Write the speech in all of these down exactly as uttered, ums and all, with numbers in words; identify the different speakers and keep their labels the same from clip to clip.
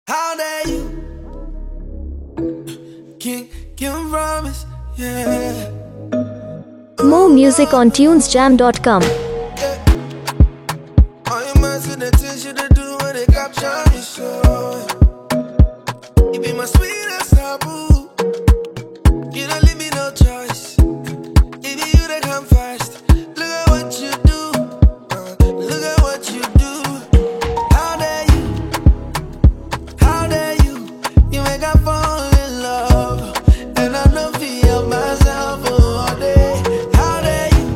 Speaker 1: How dare you? Can't, can't promise, yeah.
Speaker 2: More music on tunes jam dot com.
Speaker 1: Yeah. All your minds with the things you to do when they capture me, so you be my sweetest taboo. You don't leave me no choice. If you they come first, look at what you do. Uh, look at what you do. How dare you? How dare you? You make I fall in love, and I don't feel myself all day. How dare you?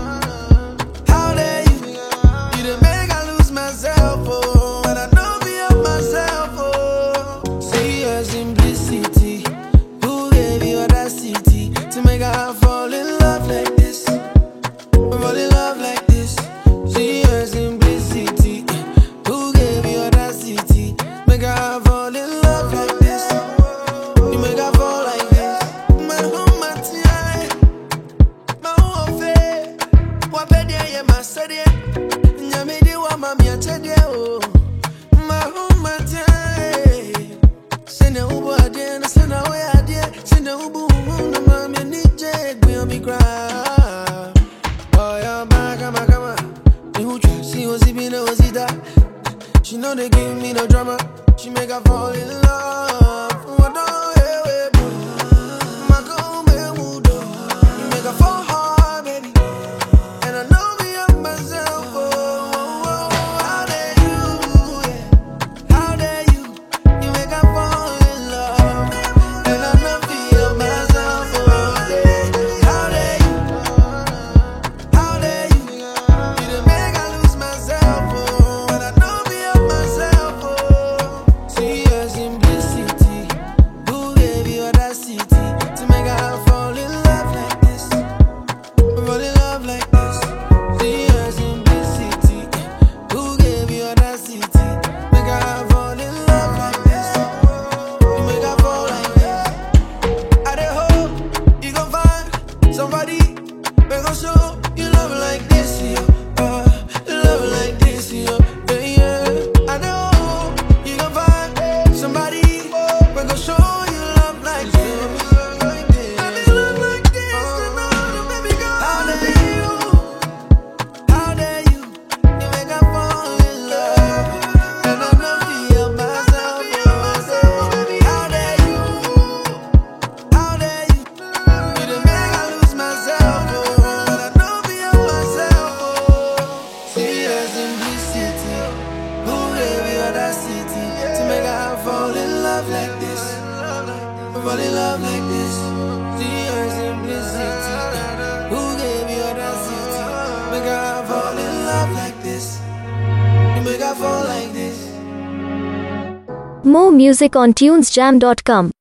Speaker 1: How dare you? You done make I lose myself, oh, and I don't feel myself, oh. See your simplicity. Who gave you audacity to make I fall in love like this? Fall in love like this. See your simplicity. Who gave you audacity? Make I fall in love like this. You make I fall like this. My home, my tie, my home affair. What bed yeah, my study. Nyamidi wa mami achede oh. My home, my tie. Send ubu adie, send away adie. Send ubu na mami nije gbe mi cry. Oh yeah, ma kama kama. Ni hucha si ozibi na ozida. She know they give me no drama. She make her fall in love. What the hell, baby? My girl, me mudo. You make her fall hard, baby. And I know me up myself. Oh, oh, oh. How dare you? Yeah. How dare you? You make her fall in love. And I know me up myself. Oh, yeah. How dare you? How dare you? You done make I lose myself. Oh, and I know me up myself. Oh, see your simplicity. Who gave you audacity to make I fall in love like this? Fall in love like this. See your simplicity. Who gave you audacity? Make I fall in love like this. You make I fall like this. I dey hope you gon' find somebody we gon' show you love like this, yeah. Uh, love like this, yeah. Yeah, yeah. I know you gon' find somebody we gon' show you love like this. Let me love like this, and all the baby girl. How dare you? How dare you? You make I fall in love, and I don't feel myself. How dare you? How dare you? You done make I lose myself, oh, and I don't feel myself, oh. See your simplicity. Who gave you audacity to make I fall in love like this? Fall in love like this. See your simplicity. Who gave you audacity? Make I fall in love like this. You make I fall like this.
Speaker 2: More music on tunes jam dot com.